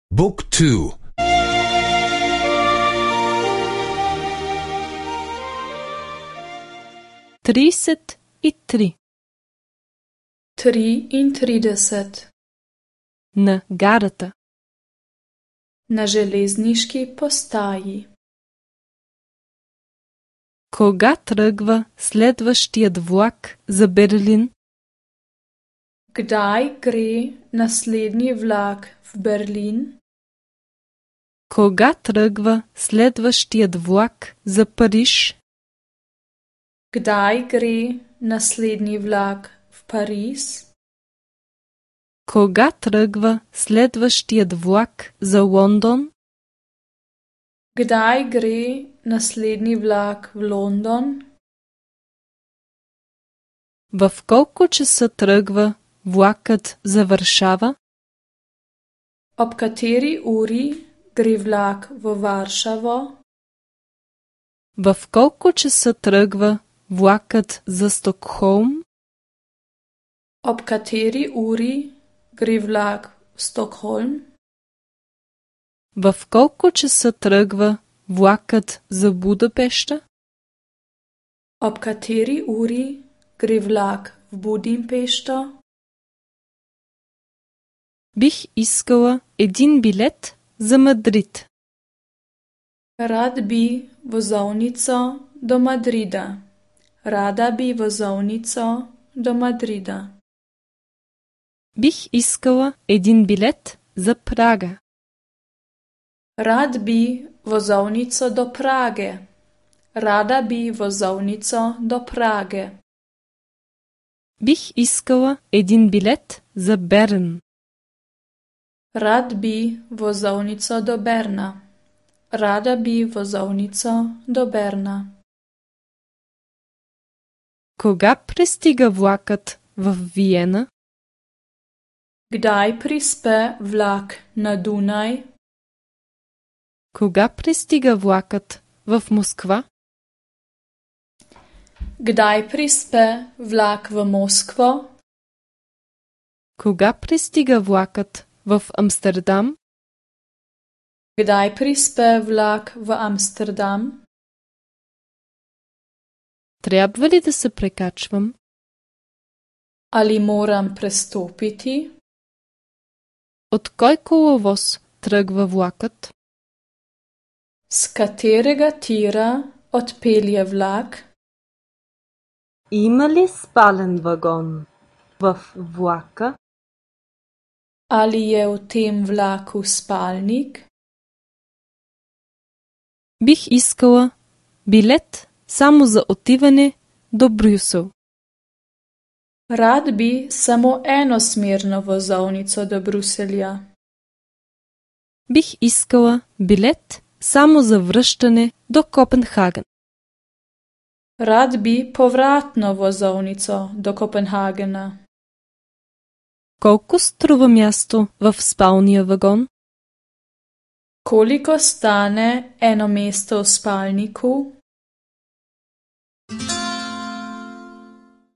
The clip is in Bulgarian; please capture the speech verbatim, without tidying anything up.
Book two. Trideset i tri. Triintrideset. На гарата. На железniški postaji. Кога тръгва следващият влак за Берлин? Kdaj gre naslednji vlak v Berlin? Кога тръгва следващият влак за Париж? Kdaj gre naslednji vlak v Pariz? Кога тръгва следващият влак за Лондон? Kdaj gre naslednji vlak v London? В колко часа тръгва влакът за Варшава? Ob kateri uri gre vlak v Varšavo? В колко часа тръгва влакът за Стокхолм? Ob kateri uri gre vlak v Stockholm? В колко часа тръгва влакът за Будапеща? Ob kateri uri gre vlak v Budimpešto? Бих искала един билет за Мадрид. Rad bi vozovnico do Madrida. Rada bi vozovnico do Madrida. Бих искала един билет за Прага. Rad bi vozovnico do Prage. Rada bi vozovnico do Prage. Бих искала един билет за Берн. Rad bi vozovnico do Berna. Rada bi vozovnico do Berna. Кога пристига влакът в Виена? Kdaj prispe vlak na Dunaj? Кога пристига влакът в Москва? Kdaj prispe vlak v Moskvo? Кога пристига влакът в Амстердам? Kdaj prispe vlak v Amsterdam? Трябва ли да се прекачвам? Ali moram prestopiti? От кой коловоз тръгва влакът? S katerega tira odpelje vlak? Има ли спален вагон в влака? Ali je v tem vlaku spalnik? Бих искала билет само за отиване до Брюсел. Rad bi samo enosmerno vozovnico do Bruselja. Бих искала билет само за връщане до Копенхаген. Rad bi povratno vozovnico do Kopenhagena. Колко струва място в спалния вагон? Koliko stane eno mesto v spalniku?